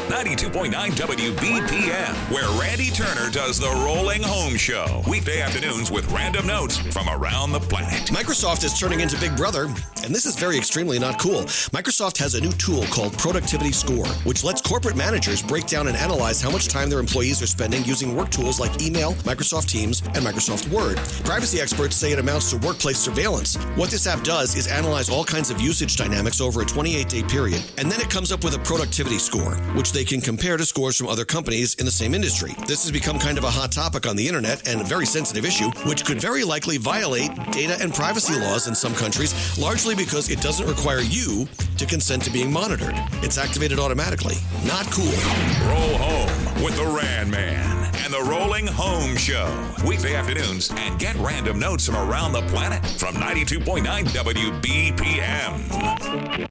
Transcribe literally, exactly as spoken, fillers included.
ninety-two point nine W B P M, where Randy Turner does the Rolling Home Show. Weekday afternoons with random notes from around the planet. Microsoft is turning into Big Brother, and this is very extremely not cool. Microsoft has a new tool called Productivity Score, which lets corporate managers break down and analyze how much time their employees are spending using work tools like email, Microsoft Teams, and Microsoft Word. Privacy experts say it amounts to workplace surveillance. What this app does is analyze all kinds of usage dynamics over a twenty-eight day period, and then it comes up with a productivity score, which they can compare to scores from other companies in the same industry. This has become kind of a hot topic on the internet and a very sensitive issue, which could very likely violate data and privacy laws in some countries, largely because it doesn't require you to consent to being monitored. It's activated automatically. Not cool. Roll home with the Ran Man and the Rolling Home Show. Weekday afternoons, and get random notes from around the planet from ninety-two point nine W B P M.